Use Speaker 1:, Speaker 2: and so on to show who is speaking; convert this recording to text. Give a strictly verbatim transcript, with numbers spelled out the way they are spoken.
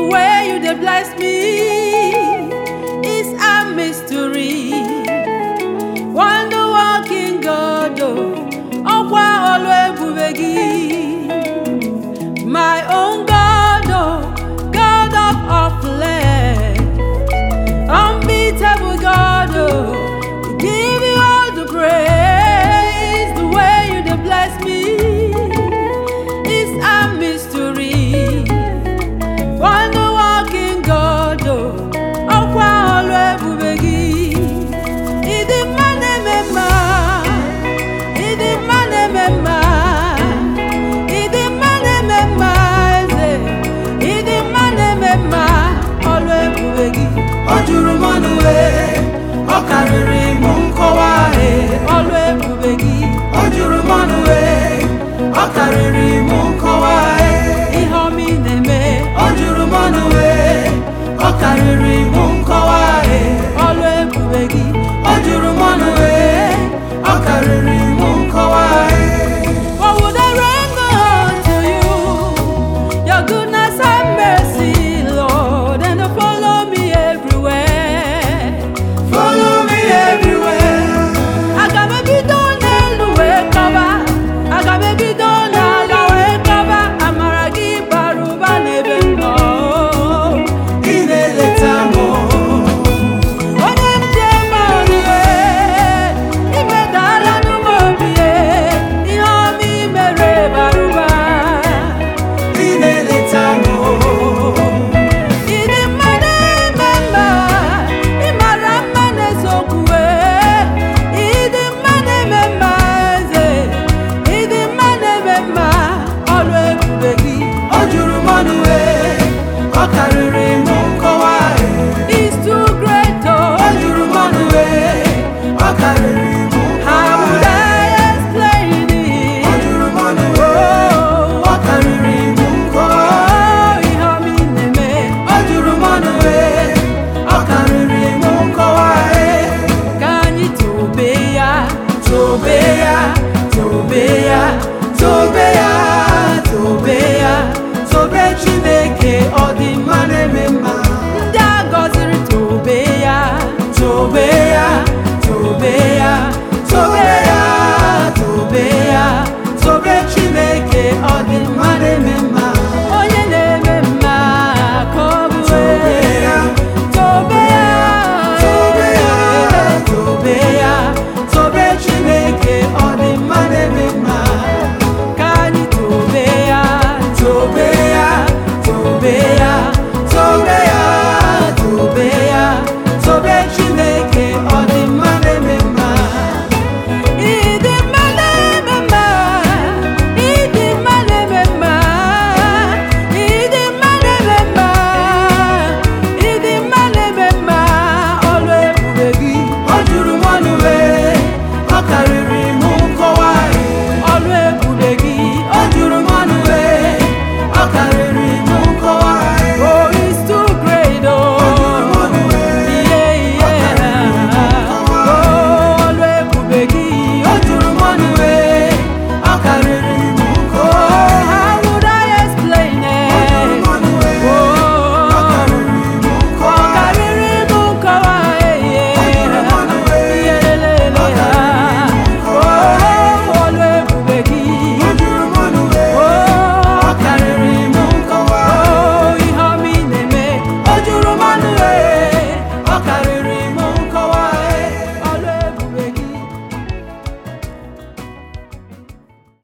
Speaker 1: way you dey bless me is a mystery. Wonder walking God, ọkwa ọlụ ebube gị. My own God, oh, God of all flesh, unbeatable God, oh, we give you all the praise. The way you dey bless me is a mystery. Wonder walking God, oh, ọkwa ọlụ ebube gị. Ịdị mma na-eme mma, ịdị mma na-eme mma, ịdị mma na-eme mma, eze, ịdị mma na-eme mma, ọlụ ebube gị.
Speaker 2: Ọ juru m ọnụ ee, ọ karịrị m nkọwa ee,
Speaker 1: Ọlụ ebube gị.
Speaker 2: ọ juru m ọnụ ee, ọ karịrị m nkọwa ee,
Speaker 1: Ihe ọma ị na-eme.
Speaker 2: ọ juru m ọnụ ee, ọ karịrị m nkọwa ee,
Speaker 1: Ọlụ ebube gị.
Speaker 2: ọ juru m ọnụ ee, ọ karịrị m nkọwa ee.
Speaker 1: What would I render unto you? Your goodness and mercy, Lord, and to follow me everywhere.
Speaker 2: Follow me everywhere.
Speaker 1: Aga m ebido n'elu wee kọba, aga m ebido n'ala wee kọba, amara gị bara ụba n'ebe m nọ.
Speaker 2: Ị na-eleta m
Speaker 1: Onye njem ọnụ ee, imedala n'ụmụ obi ee, ihe ọma i mere bara ụba.
Speaker 2: ị na-eleta m
Speaker 1: Ịdị mma na-eme mma, ị mara mma n'eziokwu ee. Ịdị mma na-eme mma eze, ịdị mma na-eme mma, ọlụ ebube gị.
Speaker 2: ọ juru m ọnụ ee,